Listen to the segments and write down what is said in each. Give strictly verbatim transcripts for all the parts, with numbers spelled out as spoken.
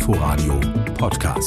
Inforadio Podcast.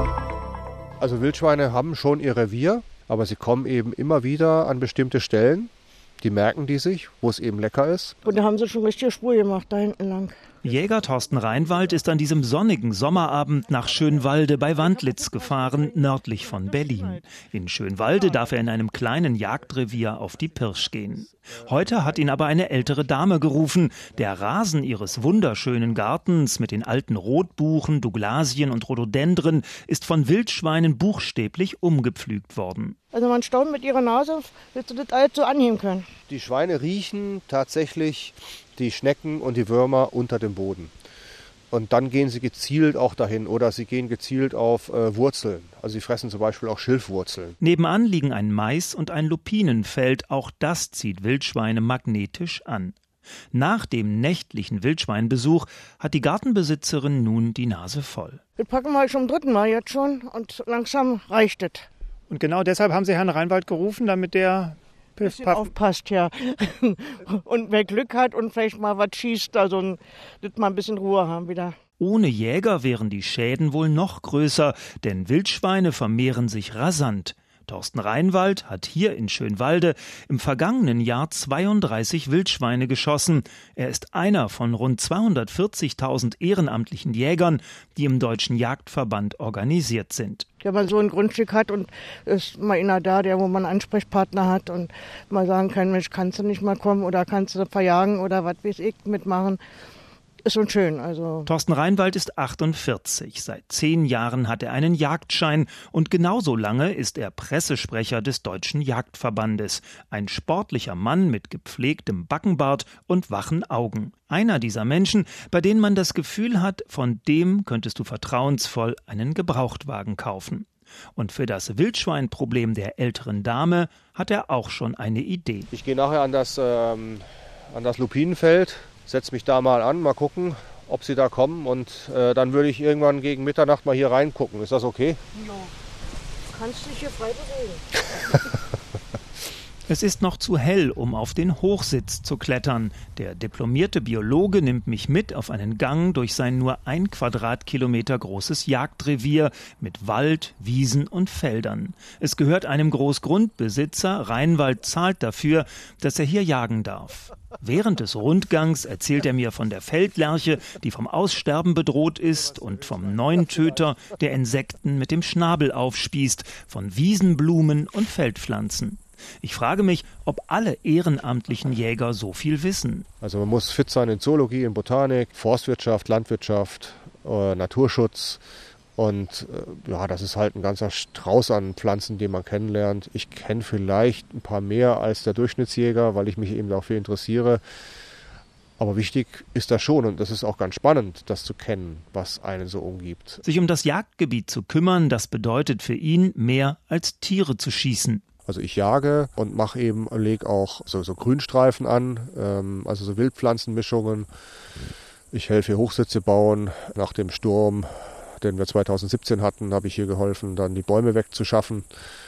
Also Wildschweine haben schon ihr Revier, aber sie kommen eben immer wieder an bestimmte Stellen. Die merken die sich, wo es eben lecker ist. Und da haben sie schon richtige Spur gemacht, da hinten lang. Jäger Thorsten Reinwald ist an diesem sonnigen Sommerabend nach Schönwalde bei Wandlitz gefahren, nördlich von Berlin. In Schönwalde darf er in einem kleinen Jagdrevier auf die Pirsch gehen. Heute hat ihn aber eine ältere Dame gerufen. Der Rasen ihres wunderschönen Gartens mit den alten Rotbuchen, Douglasien und Rhododendren ist von Wildschweinen buchstäblich umgepflügt worden. Also man staunt mit ihrer Nase, dass sie das alles so anheben können. Die Schweine riechen tatsächlich die Schnecken und die Würmer unter dem Boden. Und dann gehen sie gezielt auch dahin oder sie gehen gezielt auf äh, Wurzeln. Also sie fressen zum Beispiel auch Schilfwurzeln. Nebenan liegen ein Mais- und ein Lupinenfeld. Auch das zieht Wildschweine magnetisch an. Nach dem nächtlichen Wildschweinbesuch hat die Gartenbesitzerin nun die Nase voll. Wir packen wir schon zum dritten Mal jetzt schon und langsam reicht es. Und genau deshalb haben Sie Herrn Reinwald gerufen, damit der Piff, Paff aufpasst, ja. Und wer Glück hat und vielleicht mal was schießt, also dass wir ein bisschen Ruhe haben wieder. Ohne Jäger wären die Schäden wohl noch größer, denn Wildschweine vermehren sich rasant. Thorsten Reinwald hat hier in Schönwalde im vergangenen Jahr zweiunddreißig Wildschweine geschossen. Er ist einer von rund zweihundertvierzigtausend ehrenamtlichen Jägern, die im Deutschen Jagdverband organisiert sind. Wenn man so ein Grundstück hat und ist mal einer da, der wo man einen Ansprechpartner hat und mal sagen kann, Mensch, kannst du nicht mal kommen oder kannst du verjagen oder was weiß ich mitmachen. Ist schon schön. Also. Thorsten Reinwald ist achtundvierzig. Seit zehn Jahren hat er einen Jagdschein und genauso lange ist er Pressesprecher des Deutschen Jagdverbandes. Ein sportlicher Mann mit gepflegtem Backenbart und wachen Augen. Einer dieser Menschen, bei denen man das Gefühl hat, von dem könntest du vertrauensvoll einen Gebrauchtwagen kaufen. Und für das Wildschweinproblem der älteren Dame hat er auch schon eine Idee. Ich gehe nachher an das, ähm, an das Lupinenfeld. Setz mich da mal an, mal gucken, ob sie da kommen und äh, dann würde ich irgendwann gegen Mitternacht mal hier reingucken. Ist das okay? Ja, kannst dich hier frei bewegen. Es ist noch zu hell, um auf den Hochsitz zu klettern. Der diplomierte Biologe nimmt mich mit auf einen Gang durch sein nur ein Quadratkilometer großes Jagdrevier mit Wald, Wiesen und Feldern. Es gehört einem Großgrundbesitzer. Reinwald zahlt dafür, dass er hier jagen darf. Während des Rundgangs erzählt er mir von der Feldlerche, die vom Aussterben bedroht ist, und vom Neuntöter, der Insekten mit dem Schnabel aufspießt, von Wiesenblumen und Feldpflanzen. Ich frage mich, ob alle ehrenamtlichen Jäger so viel wissen. Also man muss fit sein in Zoologie, in Botanik, Forstwirtschaft, Landwirtschaft, äh, Naturschutz. Und äh, ja, das ist halt ein ganzer Strauß an Pflanzen, den man kennenlernt. Ich kenne vielleicht ein paar mehr als der Durchschnittsjäger, weil ich mich eben dafür interessiere. Aber wichtig ist das schon und das ist auch ganz spannend, das zu kennen, was einen so umgibt. Sich um das Jagdgebiet zu kümmern, das bedeutet für ihn mehr als Tiere zu schießen. Also ich jage und mache eben, lege auch so, so Grünstreifen an, ähm, also so Wildpflanzenmischungen. Ich helfe hier Hochsitze bauen. Nach dem Sturm, den wir zweitausendsiebzehn hatten, habe ich hier geholfen, dann die Bäume wegzuschaffen.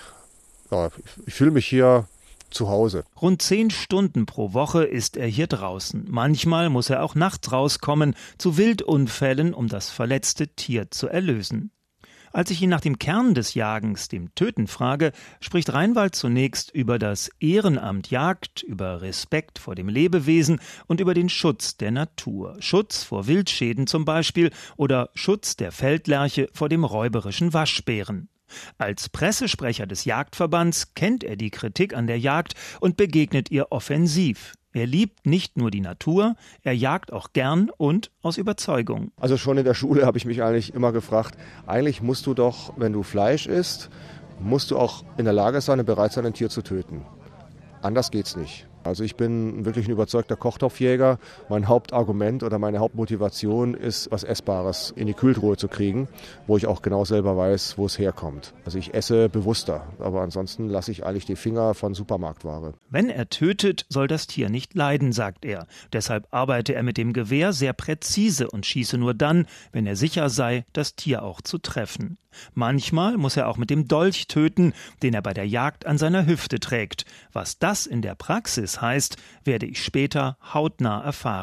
Ja, ich, ich fühle mich hier zu Hause. Rund zehn Stunden pro Woche ist er hier draußen. Manchmal muss er auch nachts rauskommen, zu Wildunfällen, um das verletzte Tier zu erlösen. Als ich ihn nach dem Kern des Jagens, dem Töten, frage, spricht Reinwald zunächst über das Ehrenamt Jagd, über Respekt vor dem Lebewesen und über den Schutz der Natur. Schutz vor Wildschäden zum Beispiel oder Schutz der Feldlerche vor dem räuberischen Waschbären. Als Pressesprecher des Jagdverbands kennt er die Kritik an der Jagd und begegnet ihr offensiv. Er liebt nicht nur die Natur, er jagt auch gern und aus Überzeugung. Also schon in der Schule habe ich mich eigentlich immer gefragt, eigentlich musst du doch, wenn du Fleisch isst, musst du auch in der Lage sein und bereit sein, ein Tier zu töten. Anders geht's nicht. Also ich bin wirklich ein überzeugter Kochtopfjäger. Mein Hauptargument oder meine Hauptmotivation ist, was Essbares in die Kühltruhe zu kriegen, wo ich auch genau selber weiß, wo es herkommt. Also ich esse bewusster, aber ansonsten lasse ich eigentlich die Finger von Supermarktware. Wenn er tötet, soll das Tier nicht leiden, sagt er. Deshalb arbeite er mit dem Gewehr sehr präzise und schieße nur dann, wenn er sicher sei, das Tier auch zu treffen. Manchmal muss er auch mit dem Dolch töten, den er bei der Jagd an seiner Hüfte trägt. Was das in der Praxis heißt, werde ich später hautnah erfahren.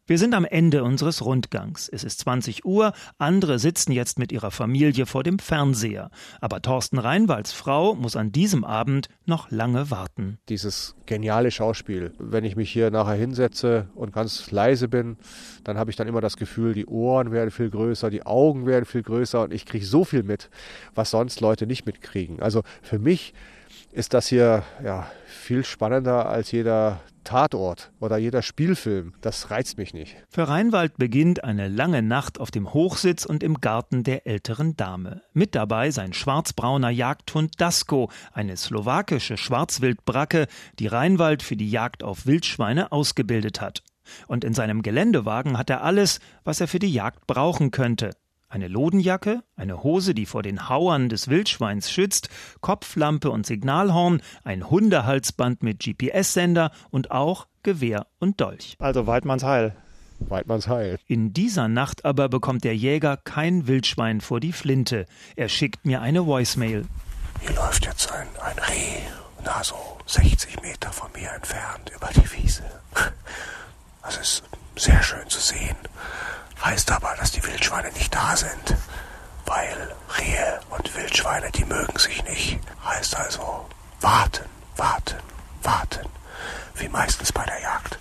Wir sind am Ende unseres Rundgangs. Es ist zwanzig Uhr, andere sitzen jetzt mit ihrer Familie vor dem Fernseher. Aber Thorsten Reinwalds Frau muss an diesem Abend noch lange warten. Dieses geniale Schauspiel. Wenn ich mich hier nachher hinsetze und ganz leise bin, dann habe ich dann immer das Gefühl, die Ohren werden viel größer, die Augen werden viel größer und ich kriege so viel mit, was sonst Leute nicht mitkriegen. Also für mich ist das hier ja, viel spannender als jeder Tatort oder jeder Spielfilm. Das reizt mich nicht. Für Reinwald beginnt eine lange Nacht auf dem Hochsitz und im Garten der älteren Dame. Mit dabei sein schwarzbrauner Jagdhund Dasko, eine slowakische Schwarzwildbracke, die Reinwald für die Jagd auf Wildschweine ausgebildet hat. Und in seinem Geländewagen hat er alles, was er für die Jagd brauchen könnte. Eine Lodenjacke, eine Hose, die vor den Hauern des Wildschweins schützt, Kopflampe und Signalhorn, ein Hundehalsband mit G P S-Sender und auch Gewehr und Dolch. Also Weidmanns Heil. Weidmanns Heil. In dieser Nacht aber bekommt der Jäger kein Wildschwein vor die Flinte. Er schickt mir eine Voicemail. Hier läuft jetzt ein, ein Reh, na so sechzig Meter von mir entfernt über die Wiese. Das ist sehr schön zu sehen. Heißt aber, dass die Wildschweine nicht da sind, weil Rehe und Wildschweine, die mögen sich nicht. Heißt also warten, warten, warten, wie meistens bei der Jagd.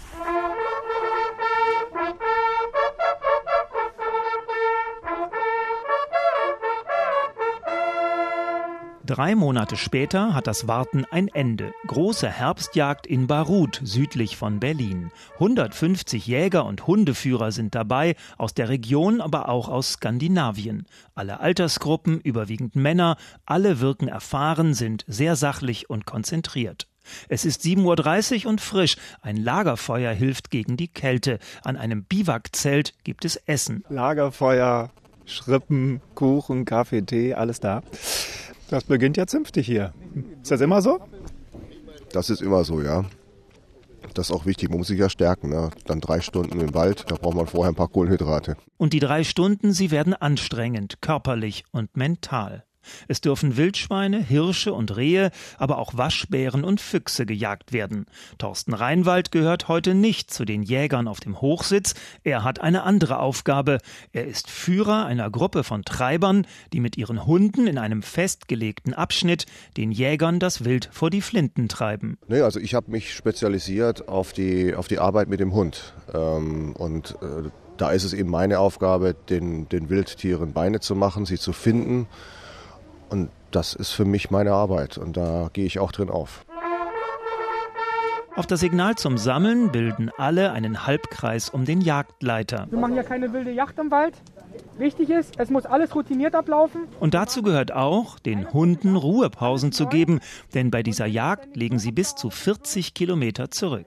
Drei Monate später hat das Warten ein Ende. Große Herbstjagd in Barut, südlich von Berlin. hundertfünfzig Jäger und Hundeführer sind dabei, aus der Region, aber auch aus Skandinavien. Alle Altersgruppen, überwiegend Männer, alle wirken erfahren, sind sehr sachlich und konzentriert. Es ist sieben Uhr dreißig und frisch. Ein Lagerfeuer hilft gegen die Kälte. An einem Biwakzelt gibt es Essen. Lagerfeuer, Schrippen, Kuchen, Kaffee, Tee, alles da. Das beginnt ja zünftig hier. Ist das immer so? Das ist immer so, ja. Das ist auch wichtig, man muss sich ja stärken. Ne? Dann drei Stunden im Wald, da braucht man vorher ein paar Kohlenhydrate. Und die drei Stunden, sie werden anstrengend, körperlich und mental. Es dürfen Wildschweine, Hirsche und Rehe, aber auch Waschbären und Füchse gejagt werden. Thorsten Reinwald gehört heute nicht zu den Jägern auf dem Hochsitz. Er hat eine andere Aufgabe. Er ist Führer einer Gruppe von Treibern, die mit ihren Hunden in einem festgelegten Abschnitt den Jägern das Wild vor die Flinten treiben. Nee, also ich habe mich spezialisiert auf die, auf die Arbeit mit dem Hund. Ähm, und äh, da ist es eben meine Aufgabe, den, den Wildtieren Beine zu machen, sie zu finden. Und das ist für mich meine Arbeit und da gehe ich auch drin auf. Auf das Signal zum Sammeln bilden alle einen Halbkreis um den Jagdleiter. Wir machen ja keine wilde Jagd im Wald. Wichtig ist, es muss alles routiniert ablaufen. Und dazu gehört auch, den Hunden Ruhepausen zu geben, denn bei dieser Jagd legen sie bis zu vierzig Kilometer zurück.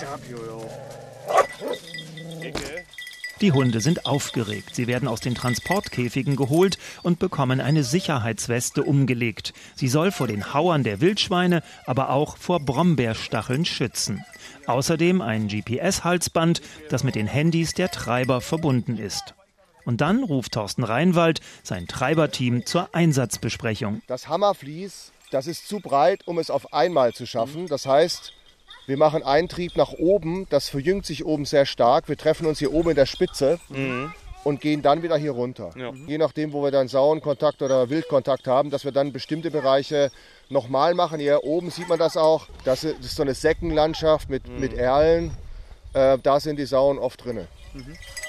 Die Hunde sind aufgeregt. Sie werden aus den Transportkäfigen geholt und bekommen eine Sicherheitsweste umgelegt. Sie soll vor den Hauern der Wildschweine, aber auch vor Brombeerstacheln schützen. Außerdem ein G P S-Halsband, das mit den Handys der Treiber verbunden ist. Und dann ruft Thorsten Reinwald sein Treiberteam zur Einsatzbesprechung. Das Hammervlies, das ist zu breit, um es auf einmal zu schaffen. Das heißt, wir machen einen Trieb nach oben, das verjüngt sich oben sehr stark. Wir treffen uns hier oben in der Spitze mhm. und gehen dann wieder hier runter. Ja. Je nachdem, wo wir dann Sauenkontakt oder Wildkontakt haben, dass wir dann bestimmte Bereiche nochmal machen. Hier oben sieht man das auch. Das ist so eine Säckenlandschaft mit, mhm. mit Erlen. Äh, da sind die Sauen oft drin. Mhm.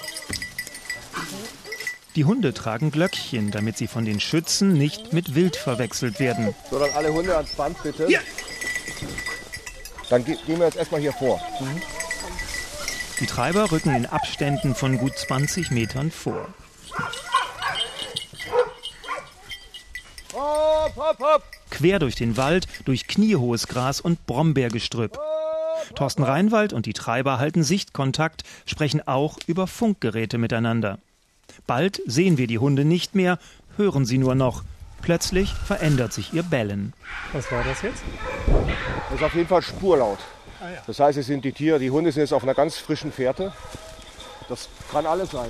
Die Hunde tragen Glöckchen, damit sie von den Schützen nicht mit Wild verwechselt werden. So, dann alle Hunde ans Band bitte. Ja. Dann ge- gehen wir jetzt erstmal hier vor. Mhm. Die Treiber rücken in Abständen von gut zwanzig Metern vor. Hopp, hopp, hopp. Quer durch den Wald, durch kniehohes Gras und Brombeergestrüpp. Thorsten Reinwald und die Treiber halten Sichtkontakt, sprechen auch über Funkgeräte miteinander. Bald sehen wir die Hunde nicht mehr, hören sie nur noch. Plötzlich verändert sich ihr Bellen. Was war das jetzt? Das ist auf jeden Fall spurlaut. Ah, ja. Das heißt, es sind die Tiere, die Hunde sind jetzt auf einer ganz frischen Fährte. Das kann alles sein.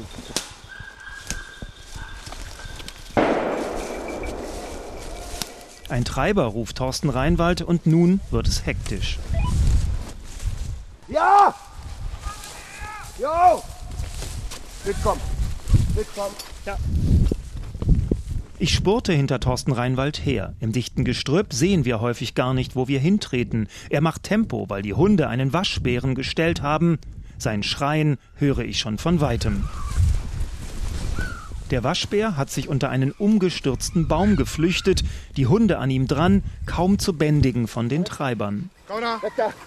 Ein Treiber ruft Thorsten Reinwald und nun wird es hektisch. Ja! Jo! Mitkommen. Mitkommen. Ja. Ich spurte hinter Thorsten Reinwald her. Im dichten Gestrüpp sehen wir häufig gar nicht, wo wir hintreten. Er macht Tempo, weil die Hunde einen Waschbären gestellt haben. Sein Schreien höre ich schon von weitem. Der Waschbär hat sich unter einen umgestürzten Baum geflüchtet, die Hunde an ihm dran, kaum zu bändigen von den Treibern. Komm da! Weg da!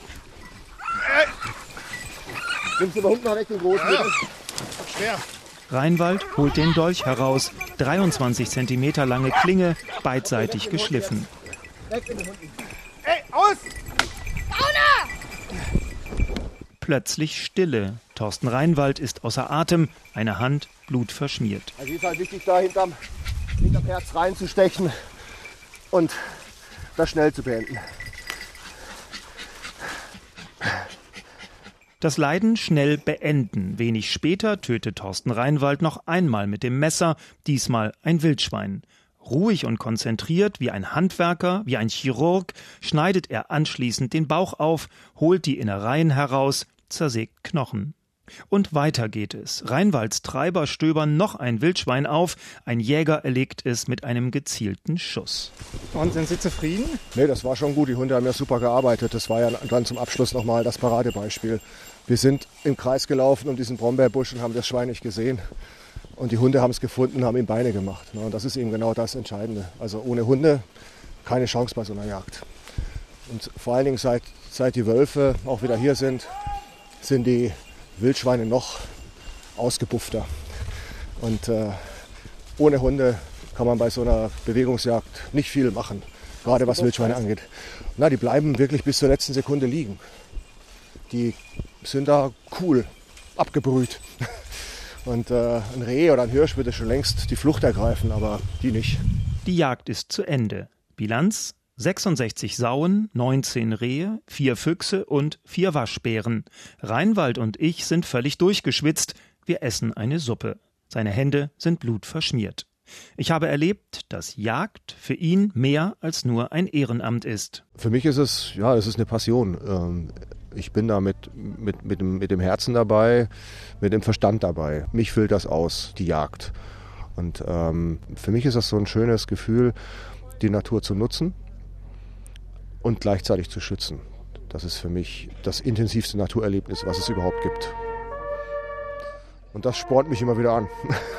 Nimmst du mal hinten mal weg den Großen? Ja. Schwer. Reinwald holt den Dolch heraus, dreiundzwanzig Zentimeter lange Klinge, beidseitig geschliffen. Weg mit den Hunden. Ey, aus! Plötzlich Stille. Thorsten Reinwald ist außer Atem, eine Hand blutverschmiert. Also ist halt wichtig, da hinterm, hinterm Herz reinzustechen und das schnell zu beenden. Das Leiden schnell beenden. Wenig später tötet Thorsten Reinwald noch einmal mit dem Messer, diesmal ein Wildschwein. Ruhig und konzentriert, wie ein Handwerker, wie ein Chirurg, schneidet er anschließend den Bauch auf, holt die Innereien heraus, zersägt Knochen. Und weiter geht es. Reinwalds Treiber stöbern noch ein Wildschwein auf, ein Jäger erlegt es mit einem gezielten Schuss. Und sind Sie zufrieden? Nee, das war schon gut. Die Hunde haben ja super gearbeitet. Das war ja dann zum Abschluss nochmal das Paradebeispiel. Wir sind im Kreis gelaufen um diesen Brombeerbusch und haben das Schwein nicht gesehen. Und die Hunde haben es gefunden, haben ihm Beine gemacht. Und das ist eben genau das Entscheidende. Also ohne Hunde keine Chance bei so einer Jagd. Und vor allen Dingen seit, seit die Wölfe auch wieder hier sind, sind die Wildschweine noch ausgebuffter. Und äh, ohne Hunde kann man bei so einer Bewegungsjagd nicht viel machen, gerade was Wildschweine angeht. Na, die bleiben wirklich bis zur letzten Sekunde liegen. Die sind da cool abgebrüht. Und äh, ein Reh oder ein Hirsch würde schon längst die Flucht ergreifen, aber die nicht. Die Jagd ist zu Ende. Bilanz: sechsundsechzig Sauen, neunzehn Rehe, vier Füchse und vier Waschbären. Reinwald und ich sind völlig durchgeschwitzt. Wir essen eine Suppe. Seine Hände sind blutverschmiert. Ich habe erlebt, dass Jagd für ihn mehr als nur ein Ehrenamt ist. Für mich ist es, ja, es ist eine Passion. Ich bin da mit, mit, mit, dem, mit dem Herzen dabei, mit dem Verstand dabei. Mich füllt das aus, die Jagd. Und ähm, für mich ist das so ein schönes Gefühl, die Natur zu nutzen und gleichzeitig zu schützen. Das ist für mich das intensivste Naturerlebnis, was es überhaupt gibt. Und das spornt mich immer wieder an.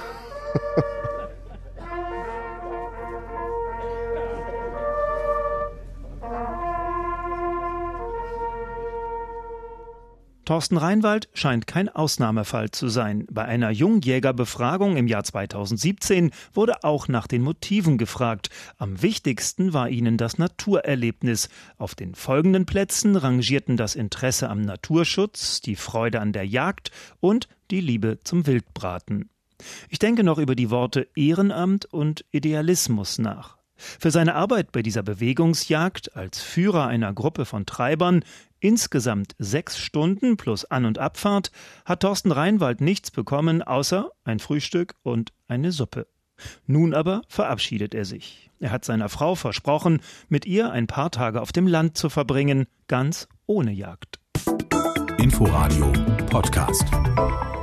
Thorsten Reinwald scheint kein Ausnahmefall zu sein. Bei einer Jungjägerbefragung im Jahr zweitausendsiebzehn wurde auch nach den Motiven gefragt. Am wichtigsten war ihnen das Naturerlebnis. Auf den folgenden Plätzen rangierten das Interesse am Naturschutz, die Freude an der Jagd und die Liebe zum Wildbraten. Ich denke noch über die Worte Ehrenamt und Idealismus nach. Für seine Arbeit bei dieser Bewegungsjagd als Führer einer Gruppe von Treibern, insgesamt sechs Stunden plus An- und Abfahrt, hat Thorsten Reinwald nichts bekommen, außer ein Frühstück und eine Suppe. Nun aber verabschiedet er sich. Er hat seiner Frau versprochen, mit ihr ein paar Tage auf dem Land zu verbringen, ganz ohne Jagd. Inforadio Podcast.